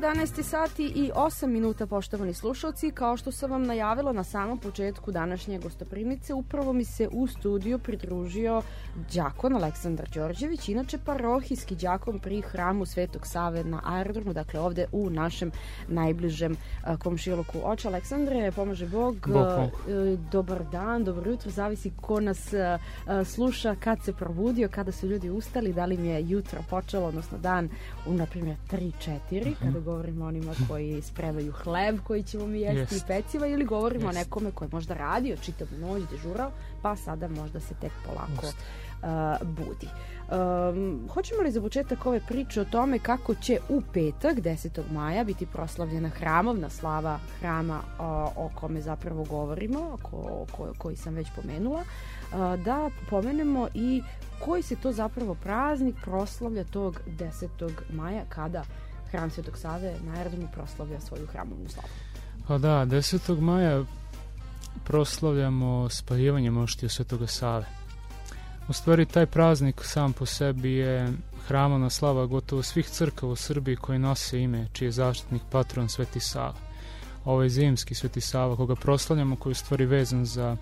11 sati i 8 minuta, poštovani slušalci. Kao što sam vam najavila na samom početku današnje gostoprimnice, upravo mi se u studiju pridružio đakon Aleksandar Đorđević, inače parohijski đakon pri hramu Svetog Save na aerodromu, dakle ovde u našem najbližem komšiluku. Oče Aleksandre, pomaže Bog. Dobar dan, dobro jutro, zavisi ko nas sluša, kad se probudio, kada su ljudi ustali, da li mi je jutro počelo, odnosno dan u, na primjer, 3-4, kada govorimo o onima koji spremaju hleb koji ćemo mi jesti i peciva, ili govorimo o nekome koji možda radio čitavu noć, dežurao, pa sada možda se tek polako budi. Hoćemo li za početak ove priče o tome kako će u petak, 10. maja, biti proslavljena hramovna slava hrama o kome zapravo govorimo, koji sam već pomenula, da pomenemo i koji se to zapravo praznik proslavlja tog 10. maja kada hram Svetog Save na aerodromu proslavlja svoju hramovnu slavu. Pa da, 10. maja proslavljamo spaljivanje moštiju Svetoga Save. U stvari, taj praznik sam po sebi je hramovna slava gotovo svih crkava u Srbiji koji nose ime, čiji je zaštitnik patron Sveti Sava. Ovo je zimski Sveti Sava koga proslavljamo, koji je u stvari vezan za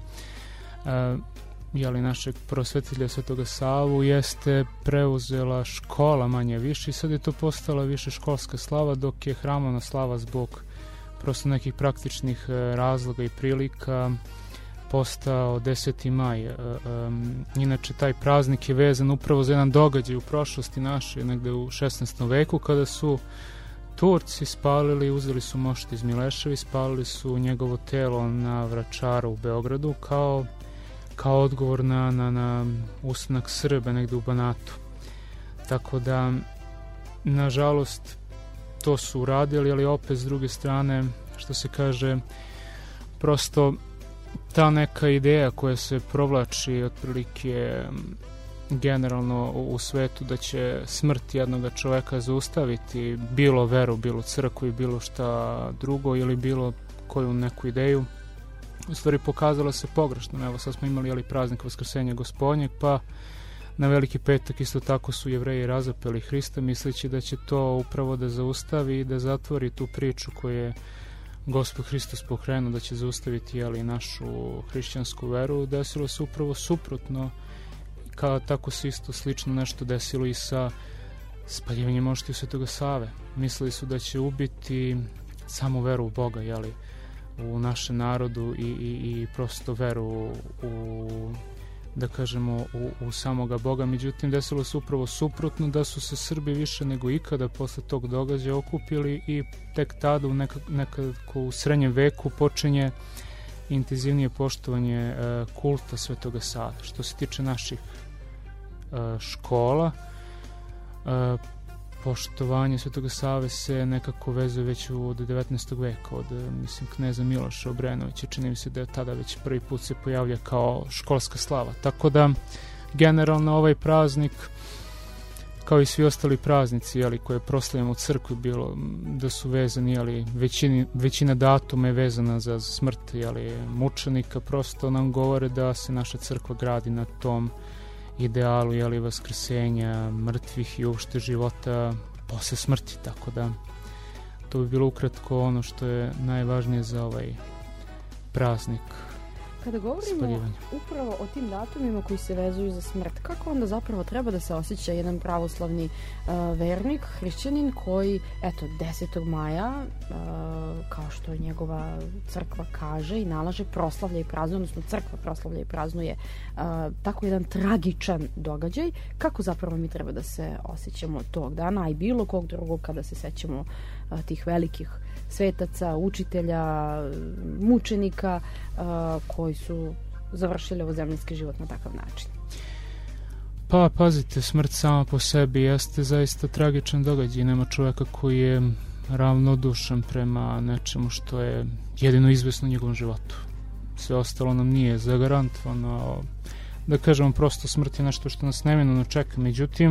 našeg prosvetitelja Svetoga Savu, jeste preuzela škola manje više i sad je to postala više školska slava, dok je hramovna slava zbog prosto nekih praktičnih razloga i prilika postao 10. maj. Inače, taj praznik je vezan upravo za jedan događaj u prošlosti našoj, negde u 16. veku, kada su Turci spalili, uzeli su mošti iz Mileševa i spalili su njegovo telo na Vračaru u Beogradu kao odgovor na ustanak Srba negde u Banatu. Tako da, nažalost, to su uradili, ali opet s druge strane, što se kaže, prosto ta neka ideja koja se provlači otprilike generalno u svetu da će smrt jednog čoveka zaustaviti bilo veru, bilo crkvu i bilo šta drugo ili bilo koju neku ideju, u stvari pokazalo se pogrešno. Evo sad smo imali praznik Vaskrsenja Gospodnjeg, pa na Veliki petak isto tako su Jevreji razapeli Hrista, misleći da će to upravo da zaustavi i da zatvori tu priču koju je Gospod Hristos pokrenuo, da će zaustaviti našu hrišćansku veru. Desilo se upravo suprotno, kao tako se isto slično nešto desilo i sa spaljivanjem moštiju Svetoga Save. Mislili su da će ubiti samo veru u Boga, u našem narodu i prosto veru da kažemo u samoga Boga. Međutim, desilo se upravo suprotno, da su se Srbi više nego ikada posle tog događaja okupili i tek tada nekako u srednjem veku počinje intenzivnije poštovanje kulta Svetoga Save. Što se tiče naših škola, poštovanje Svetoga Save se nekako vezuje već od 19. veka, od kneza Miloša Obrenovića. Čini mi se da je tada već prvi put se pojavlja kao školska slava. Tako da, generalno ovaj praznik, kao i svi ostali praznici koje proslavljamo u crkvi, bilo da su vezani, većina datuma je vezana za smrt mučenika, prosto nam govore da se naša crkva gradi na tom idealu vaskrsenja mrtvih i uopšte života posle smrti, tako da to bi bilo ukratko ono što je najvažnije za ovaj praznik. Kada govorimo upravo o tim datumima koji se vezuju za smrt, kako onda zapravo treba da se osjeća jedan pravoslavni vernik, hrišćanin koji, 10. maja, kao što njegova crkva kaže i nalaže, proslavlja i praznuje, odnosno crkva proslavlja i praznuje tako jedan tragičan događaj, kako zapravo mi treba da se osjećamo tog dana, a i bilo kog drugog kada se sećamo tih velikih svetaca, učitelja, mučenika koji su završili ovozemljski život na takav način? Pa, pazite, smrt sama po sebi jeste zaista tragičan događaj. Nema čoveka koji je ravnodušan prema nečemu što je jedino izvesno u njegovom životu. Sve ostalo nam nije zagarantovano. Da kažemo, prosto smrt je nešto što nas neminovno čeka. Međutim,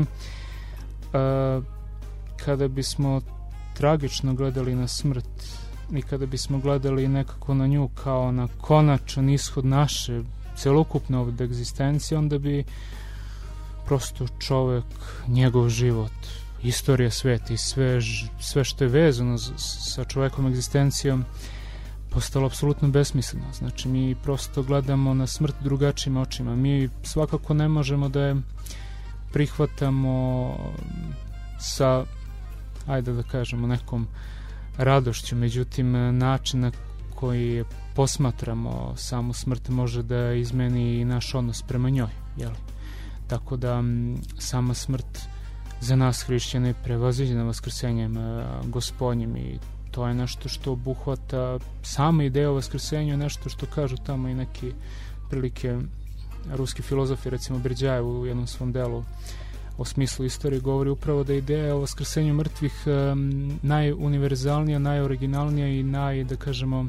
kada bismo tragično gledali na smrt i kada bismo gledali nekako na nju kao na konačan ishod naše celokupne ovde egzistencije, onda bi prosto čovek, njegov život istorija sveta i sve što je vezano sa čovekom egzistencijom postalo apsolutno besmisleno. Znači, mi prosto gledamo na smrt drugačijim očima. Mi svakako ne možemo da je prihvatamo sa, ajde da kažemo, nekom radošću, međutim, način na koji posmatramo samu smrt može da izmeni i naš odnos prema njoj, jel? Tako da sama smrt za nas hrišćane je prevaziđena vaskrsenjem Gospodnjim i to je nešto što obuhvata sama ideja o vaskrsenju, nešto što kažu tamo i neki prilike ruski filozofi, recimo Berđajev u jednom svom delu o smislu istorije govori upravo da ideja o vaskrsenju mrtvih najuniverzalnija, najoriginalnija i da kažemo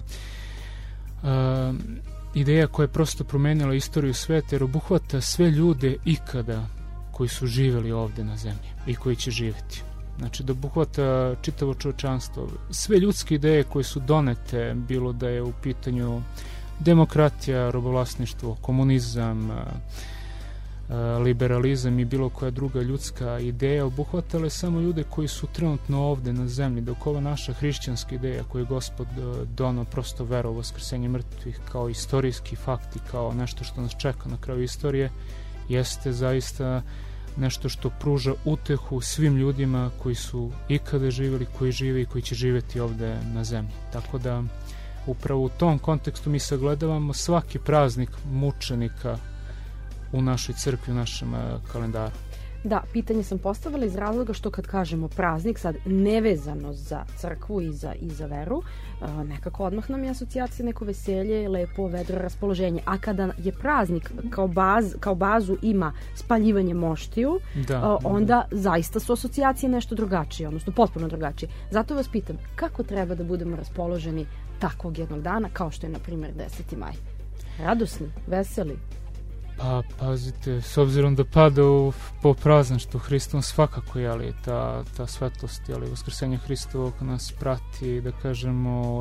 ideja koja je prosto promenila istoriju sveta, jer obuhvata sve ljude ikada koji su živeli ovde na zemlji i koji će živeti. Znači, da obuhvata čitavo čovečanstvo. Sve ljudske ideje koje su donete, bilo da je u pitanju demokratija, robovlasništvo, komunizam, liberalizam i bilo koja druga ljudska ideja, obuhvatale samo ljude koji su trenutno ovde na zemlji, dok ova naša hrišćanska ideja koju je Gospod donao, prosto vera u vaskrsenje mrtvih kao istorijski fakt i kao nešto što nas čeka na kraju istorije, jeste zaista nešto što pruža utehu svim ljudima koji su ikada živjeli, koji žive i koji će živjeti ovde na zemlji. Tako da upravo u tom kontekstu mi sagledavamo svaki praznik mučenika u našoj crkvi, u našem kalendaru. Da, pitanje sam postavila iz razloga što kad kažemo praznik, sad nevezano za crkvu i za veru, nekako odmah nam je asocijacija neko veselje, lepo, vedro raspoloženje. A kada je praznik kao bazu ima spaljivanje moštiju, onda zaista su asocijacije nešto drugačije, odnosno potpuno drugačije. Zato vas pitam, kako treba da budemo raspoloženi takvog jednog dana, kao što je, na primjer, 10. maj? Radosni, veseli? Pa, pazite, s obzirom da pada po prazništvu Hristovom, svakako, jeli, ta svetlost, jeli, vaskrsenja Hristovog nas prati, da kažemo,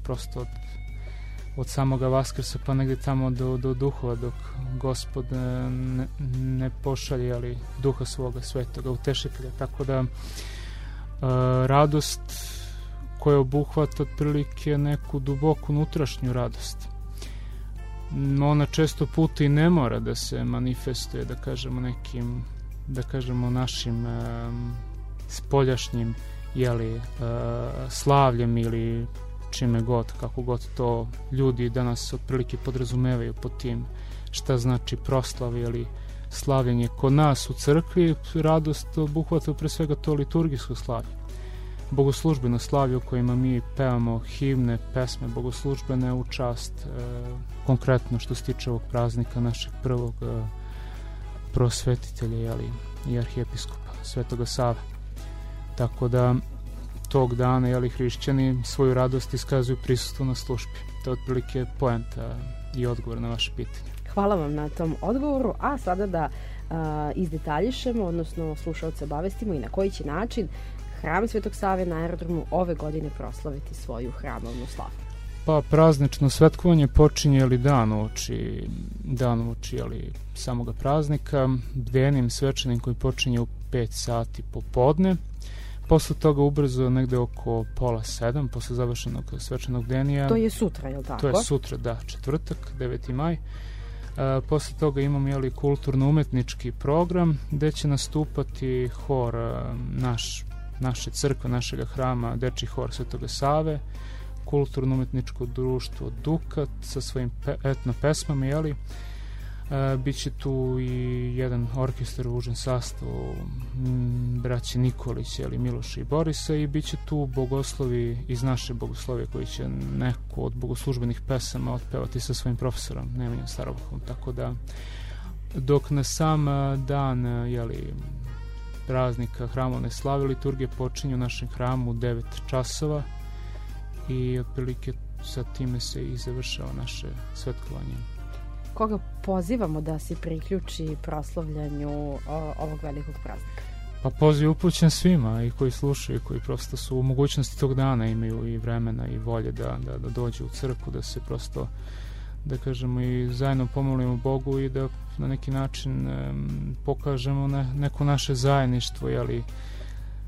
od samoga Vaskrsa pa negdje tamo do duhova, dok Gospod ne pošalje, jeli, duha svoga svetoga, utešitelja. Tako da radost koja obuhvata otprilike neku duboku unutrašnju radost. Ona često puta i ne mora da se manifestuje, da kažemo, nekim, da kažemo, našim spoljašnjim, jeli, slavljem ili čime god, kako god to ljudi danas otprilike podrazumevaju pod tim šta znači proslava ili slavljenje. Kod nas u crkvi radost obuhvata pre svega to liturgijsko slavlje, bogoslužbeno slavlje u kojima mi pevamo himne, pesme bogoslužbene u čast konkretno što se tiče ovog praznika našeg prvog prosvetitelja, jeli, i arhijepiskopa Svetoga Save. Tako da tog dana, jeli, hrišćani svoju radost iskazuju prisustvu na službi. To je otprilike poenta i odgovor na vaše pitanje. Hvala vam na tom odgovoru, a sada da izdetaljišemo, odnosno slušalce obavestimo i na koji će način Hram Svetog Save na aerodromu ove godine proslaviti svoju hramovnu slavu. Pa praznično svetkovanje počinje, jeli, dan uoči, jeli, samoga praznika, bdenim svečanim koji počinje u 5 sati popodne. Posle toga ubrzo negde oko 6:30, posle završenog svečanog bdenija. To je sutra, je li tako? To je sutra, da, četvrtak, 9. maj. Posle toga imamo, jeli, kulturno-umetnički program gde će nastupati hor naše crkve, našega hrama, Dečji hor Svetoga Save, kulturno-umetničko društvo Dukat sa svojim etno pesmama, jeli. Biće tu i jedan orkestar u užem sastavu, braće Nikolić, jeli, Miloša i Borisa, i biće tu bogoslovi iz naše bogoslovije koji će neku od bogoslužbenih pesama otpevati sa svojim profesorom Nemanjom Starobuhom. Tako da dok na sam dan, jeli, praznika hramovne slave, liturgije počinju u našem hramu u 9 časova i otprilike sa time se i završava naše svetkovanje. Koga pozivamo da se priključi proslavljanju ovog velikog praznika? Pa poziv upućen svima, i koji slušaju, koji prosto su u mogućnosti tog dana, imaju i vremena i volje da dođu u crkvu, da se prosto, da kažemo, i zajedno pomolimo Bogu i da na neki način pokažemo neko naše zajedništvo, jeli,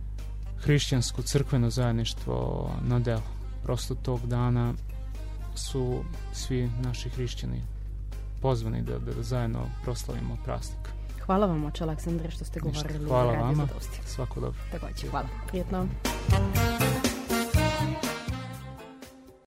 hrišćansko crkveno zajedništvo na delu. Prosto tog dana su svi naši hrišćani pozvani da zajedno proslavimo praznik. Hvala vam, oče Aleksandre, što ste govorili. Hvala vama, svako dobro. Takođe, hvala. Prijetno.